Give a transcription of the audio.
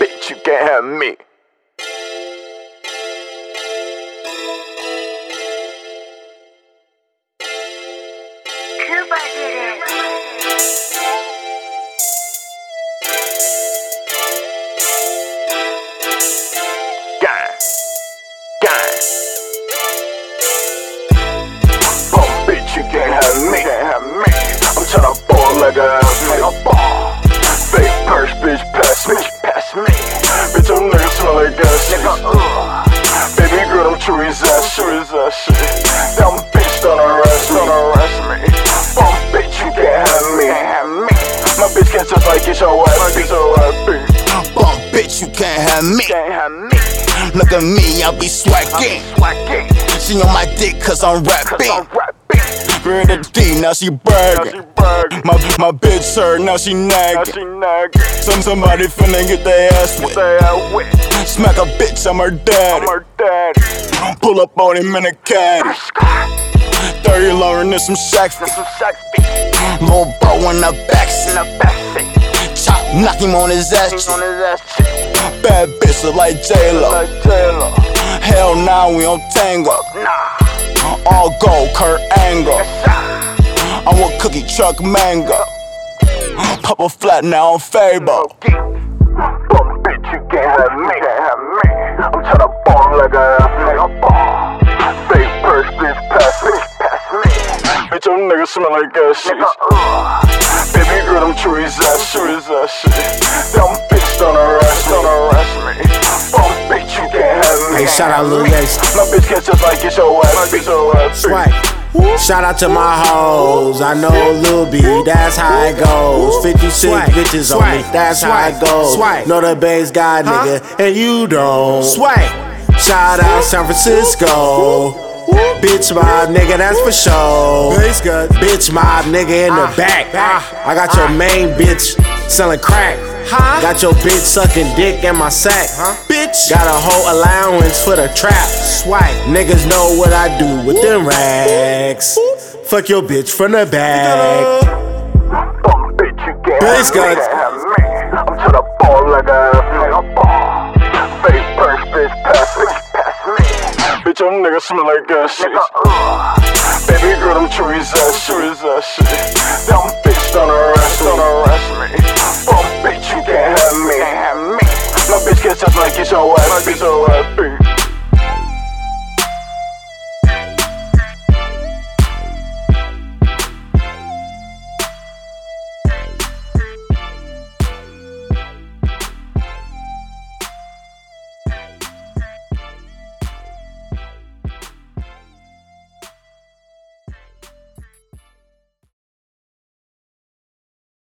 bitch, you can't have me. Cuba did it. Gang, gang. Bum bitch, you can't have me. I'm tryna ball like a ball. Fake purse, bitch, pass me. Bitch, I'm nigga smell like gas. Baby girl, I'm true as that shit. Dumb bitch, don't arrest me. Bum bitch, you can't have me. My bitch can't just like get your ass beat. Bum bitch, you can't have me. Look at me, I'll be swagging. She on my dick cause I'm rapping. Read the D, now she bragging. My bitch hurt, now she nagging. Somebody finna get their ass wet. Smack a bitch, I'm her daddy. Pull up on him in a caddy. 30 lower than some Shaq feet. Lil' bro in the backseat. Chop, knock him on his ass cheek. Bad bitch look like J-Lo. Hell nah, we don't tango. All gold, Kurt Angle. I'm with Cookie Truck Mango. Pop a flat now on Fable. Bum bitch, you can't have me. I'm tryna ball like a ball. Fake purse, bitch, pass me. Bitch, your nigga smell like gas shit. Baby girl, I'm true as that shit. Dumb bitch, don't arrest me. Bum bitch, you can't have me. Hey, shout out Lil Yates. My bitch can't just like get your ass beat. Swag. Shout out to my hoes. I know Lil B, that's how it goes. 56 bitches on me, that's how it goes. Know the bass guy, nigga, and you don't. Shout out San Francisco. Bitch mob nigga, that's for sure. Bitch mob nigga in the back. I got your main bitch selling crack. Got your bitch sucking dick in my sack. Bitch got a whole allowance for the trap. Niggas know what I do with them racks. Fuck your bitch from the back. Bum bitch, you can't Bass have me. I'm tryna ball like a ball. Fake purse, bitch, pass me. Bitch, your nigga smell like gas shit. Baby girl, I'm true as that shit. Dumb bitch, don't arrest me. Bum bitch, you can't have me. My bitch can't just like get your ass beat.